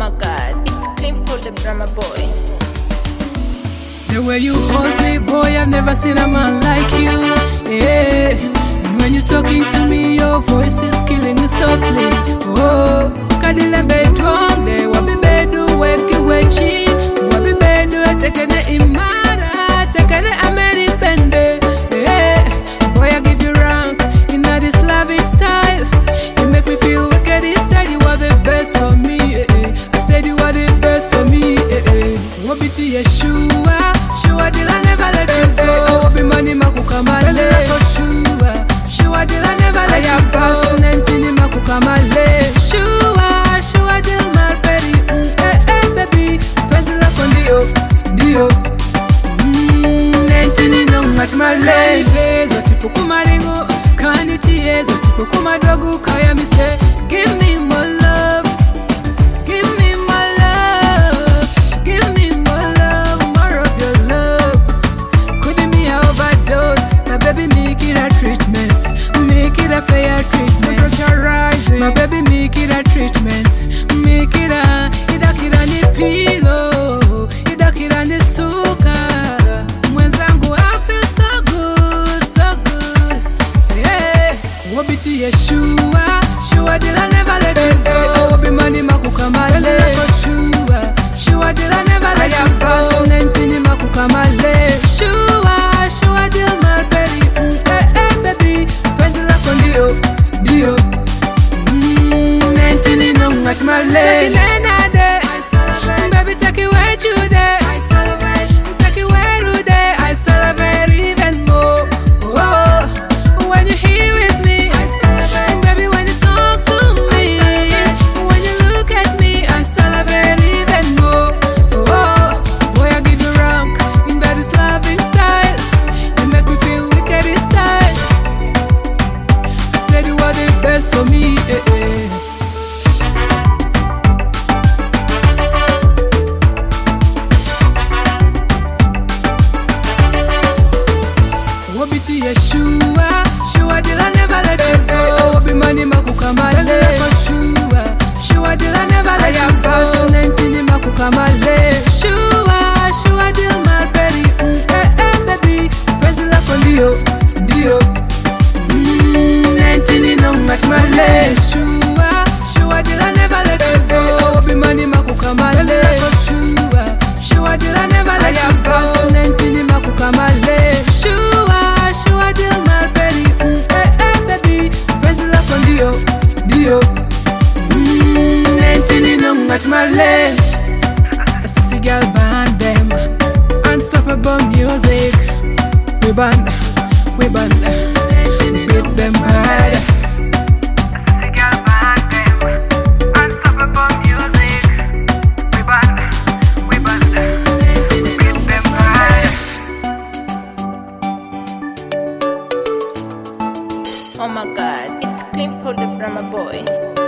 my god, it's Clean Paul the drama boy. The way you hold me, boy, I've never seen a man like you. Yeah. And when you're talking to me, your voice is killing me softly. Oh, kadile bedroom, de wabi bedu weki wechi, wabi bedu tekene imara, tekene ameri bende. Yeah. Boy, I give you rank in this loving style. You make me feel wicked. You said you are the best for me. I said you are the best for me. Wabiti Yeshua, Shua did I never let you go. Obi money makukamale, Shua did I never let you go. Nentini makukamale, Shua did my baby, baby, Pesila con Dio. Nentini no matmale, Zotipu kumaringo, Kaniti, Zotipu kumadogu, Kaya mi say, give me more love. A fair treatment, my baby, make it a treatment, make it a idakirani pillow, idakirani suka. Mwenzangu, I feel so good, yeah. Wabiti Yeshua, Shua did I never let you go. Obi money makukamale, Shua did I never let you go. Nentini makukamale, Shua did my baby, baby. Dio, Nentini no matmale. I celebrate, baby, take it where you day. I celebrate, take it where you day. I celebrate even more. Oh, when you're here with me, I celebrate, baby, when you talk to me, when you look at me, I celebrate even more. Oh, boy, I give you rank in that is loving style. You make me feel wicked in style. Said you are the best for me, Wabiti Yeshua, Shua did I never let you go. Obi money makukamale, Shua did I never let you go. Nentini makukamale, Shua did my baby, baby, Pesila con Dio. Nentini no matmale, Shua did I never let you go. Obi money makukamale, Shua did I never let you go. Nentini makukamale, Shua did my baby, baby, Pesila con Dio. Nentini no matmale. Sissy girl band them, unstoppable music. We band. Beat them bad. Sissy girl band them, unstoppable music. We band. Beat them bad. Oh my god, it's Clean Paul the drama boy.